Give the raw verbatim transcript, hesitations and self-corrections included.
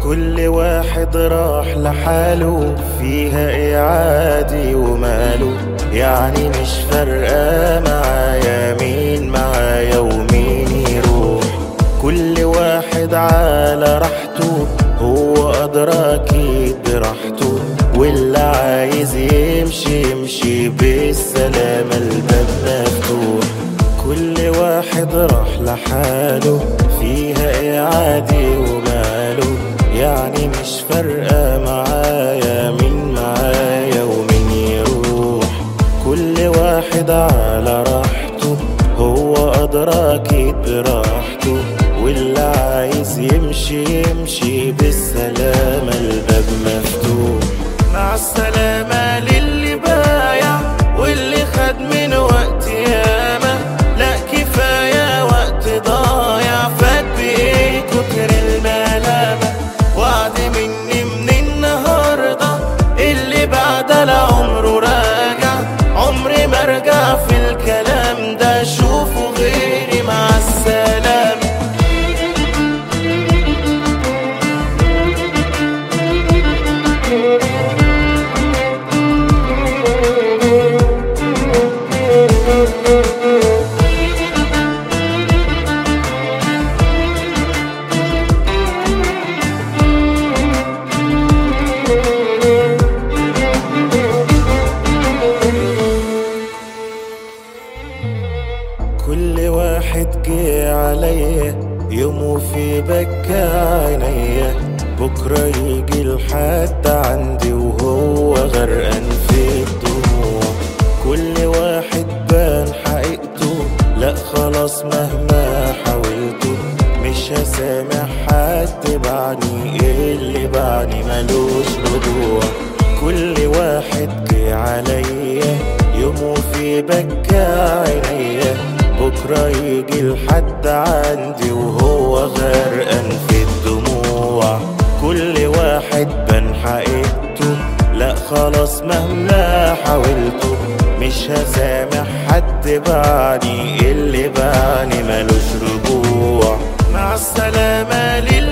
كل واحد راح لحاله، فيها ايه عادي وماله، يعني مش فارقة معايا مين معايا ومين يروح. كل واحد على راحته، هو أدرى أكيد براحته، واللي عايز يمشي يمشي بالسلامة الباب مفتوح. كل واحد راح لحاله، فيها ايه عادي وماله، يعني مش فارقة معايا مين معايا ومين يروح. كل واحد على راحته، هو أدرى أكيد براحته، واللي عايز يمشي يمشي بالسلامة الباب مفتوح. مع السلامة للي بايع واللي خد من وقت ياما، لا كفاية وقت ضايع، فات بإيه كتر الملامة. وعد مني من النهاردة اللي بعد لعمره راجع، عمري ما ارجع في الكلام ده، شوفوا غيري مع السلامة. كل واحد جه عليا يوم وفي بكى عينيا، بكرة يجي لحد عندي وهو غرقان في الدموع. كل واحد بان حقيقته، لا خلاص مهما حاولته، مش هسامح حد بعني، اللي بعني ملوش رجوع. كل واحد جه عليا يوم وفي بكى عينيا، بكرة يجي لحد عندي وهو غرقان في الدموع. كل واحد بان حقيقته، لا خلاص مهما حاولته، مش هسامح حد بعني، اللي بعني ملوش رجوع. مع السلامة لله.